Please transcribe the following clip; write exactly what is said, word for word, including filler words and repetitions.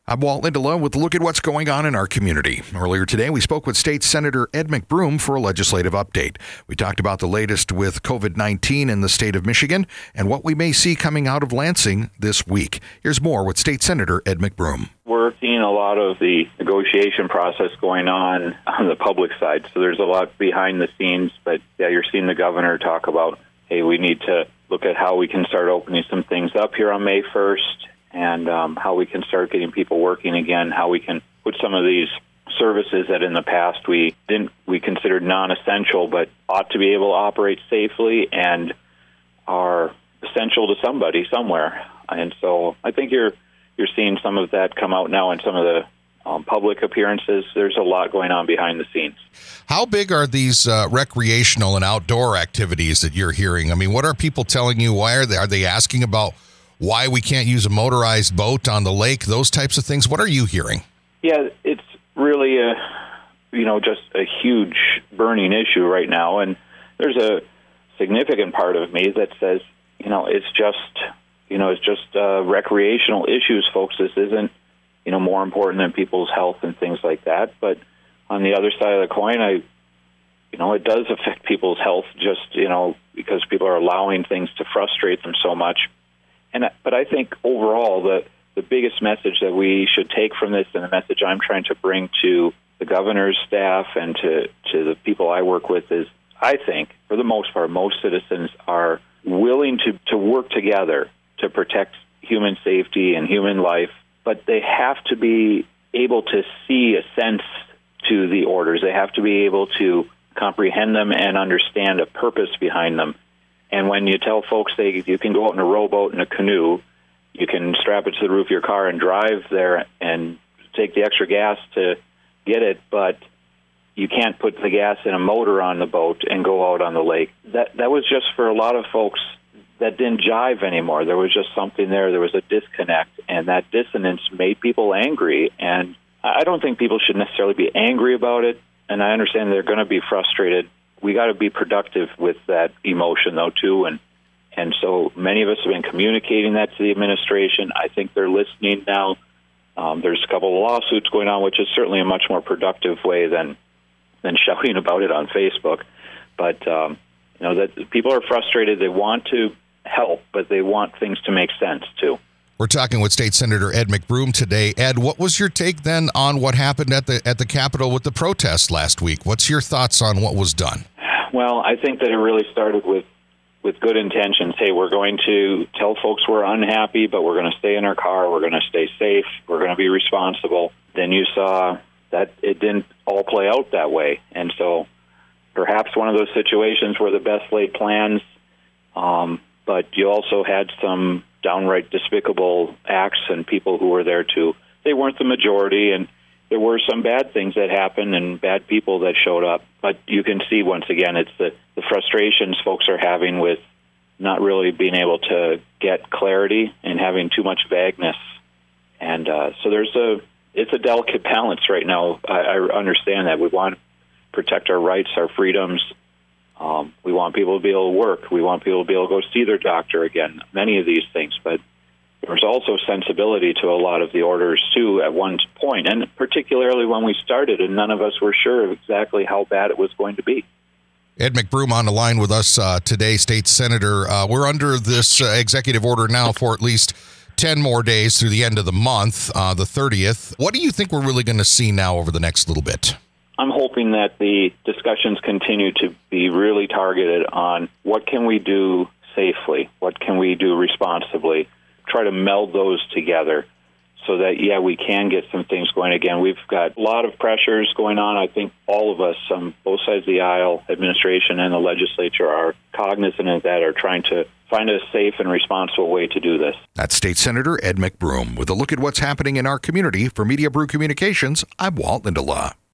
I'm Walt Lindelof with a look at what's going on in our community. Earlier today, we spoke with State Senator Ed McBroom for a legislative update. We talked about the latest with covid nineteen in the state of Michigan and what we may see coming out of Lansing this week. Here's more with State Senator Ed McBroom. We're seeing a lot of the negotiation process going on on the public side. So there's a lot behind the scenes, but yeah, you're seeing the governor talk about, hey, we need to look at how we can start opening some things up here on May first. And um, how we can start getting people working again, how we can put some of these services that in the past we didn't we considered non-essential but ought to be able to operate safely and are essential to somebody somewhere. And so I think you're you're seeing some of that come out now in some of the um, public appearances. There's a lot going on behind the scenes. How big are these uh, recreational and outdoor activities that you're hearing? I mean, what are people telling you? Why are they are they asking about why we can't use a motorized boat on the lake, those types of things? What are you hearing? Yeah, it's really a, you know, just a huge burning issue right now. And there's a significant part of me that says, you know, it's just, you know, it's just uh, recreational issues, folks. This isn't, you know, more important than people's health and things like that. But on the other side of the coin, I, you know, it does affect people's health just, you know, because people are allowing things to frustrate them so much. And but I think overall the, the biggest message that we should take from this, and the message I'm trying to bring to the governor's staff and to, to the people I work with, is I think, for the most part, most citizens are willing to, to work together to protect human safety and human life, but they have to be able to see a sense to the orders. They have to be able to comprehend them and understand a purpose behind them. And when you tell folks they you can go out in a rowboat and a canoe, you can strap it to the roof of your car and drive there and take the extra gas to get it, but you can't put the gas in a motor on the boat and go out on the lake. That that was just for a lot of folks that didn't jive anymore. There was just something there. There was a disconnect, and that dissonance made people angry. And I don't think people should necessarily be angry about it, and I understand they're going to be frustrated. We got to be productive with that emotion, though, too. And and so many of us have been communicating that to the administration. I think they're listening now. Um, there's a couple of lawsuits going on, which is certainly a much more productive way than than shouting about it on Facebook. But um, you know that people are frustrated. They want to help, but they want things to make sense too. We're talking with State Senator Ed McBroom today. Ed, what was your take then on what happened at the at the Capitol with the protest last week? What's your thoughts on what was done? Well, I think that it really started with, with good intentions. Hey, we're going to tell folks we're unhappy, but we're going to stay in our car. We're going to stay safe. We're going to be responsible. Then you saw that it didn't all play out that way. And so perhaps one of those situations were the best laid plans, um, but you also had some downright despicable acts and people who were there too. They weren't the majority, and there were some bad things that happened and bad people that showed up. But you can see, once again, it's the, the frustrations folks are having with not really being able to get clarity and having too much vagueness. And uh, so there's a it's a delicate balance right now. I, I understand that. We want to protect our rights, our freedoms. Um, we want people to be able to work. We want people to be able to go see their doctor again, many of these things. But there's also sensibility to a lot of the orders, too, at one point, and particularly when we started, and none of us were sure of exactly how bad it was going to be. Ed McBroom on the line with us uh, today, State Senator. Uh, we're under this uh, executive order now for at least ten more days through the end of the month, uh, the thirtieth. What do you think we're really going to see now over the next little bit? I'm hoping that the discussions continue to be really targeted on what can we do safely, what can we do responsibly, try to meld those together so that, yeah, we can get some things going again. We've got a lot of pressures going on. I think all of us on both sides of the aisle, administration and the legislature, are cognizant of that, are trying to find a safe and responsible way to do this. That's State Senator Ed McBroom with a look at what's happening in our community. For Media Brew Communications, I'm Walt Lindelof.